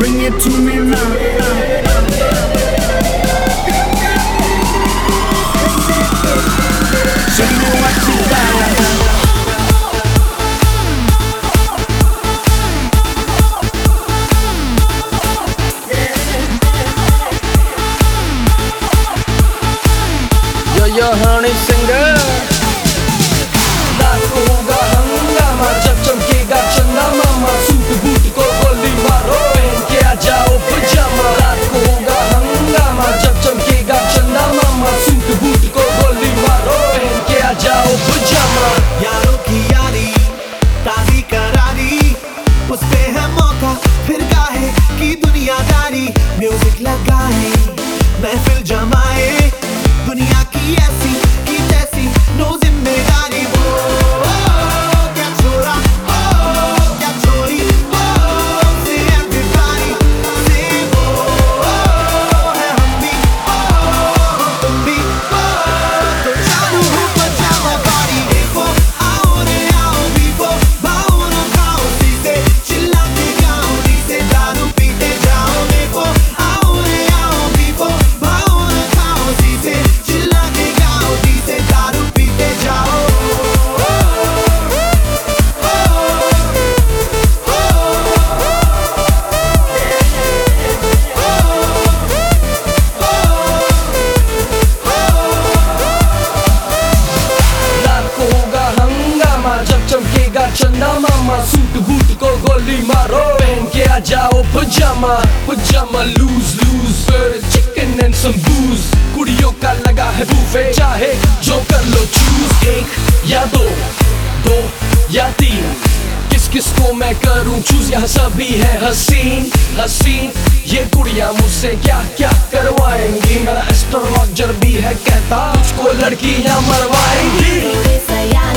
bring it to me now. Show me what you got. Yo honey singer, रात को होगा हंगामा जब चमकेगा चंदा मामा। सूट बूट को गोली मारो, पहन के आ जाओ पजामा। रात को होगा हंगामा जब चमकेगा चंदा मामा। सूट बूट को गोली मारो, पहन के आ जाओ पजामा। यारों की यारी ताज़ी करारी, उस पे है मौका फिर काहे की दुनियादारी। म्यूजिक लगाए महफिल जमाए, दुनिया की ऐसी की तैसी नो जिम्मेदारी। वो क्या छोरा क्या छोरी, से everybody से वो है हम भी तुम भी। तो चालू हो पजामा पार्टी, देखो आओ रे आओ बीबो, भाओ ना खाओ सीधे, चिल्लाते गाओ दी से दारू पीते जाओ। देखो आओ रे आओ बीबो, भाओ ना खाओ सीधे, चिल्लाते गाओ दी से दारू पीते जाओ। रात को होगा हंगामा जब चमकेगा चंदा मामा। सूट बूट को गोली मारो, पहन के आ जाओ पजामा। पजामा loose loose chicken and some booze. कुड़ियों का लगा है बुफे, चाहे जो कर लो चूज। एक या दो, दो या तीन, किस किस को मैं करूं चूज। यहाँ सभी है हसीन हसीन, ये कुड़ियां मुझसे क्या क्या करवाएंगी। मेरा एस्ट्रोलॉजर भी है कहता, उसको लड़कियां मरवाएंगी।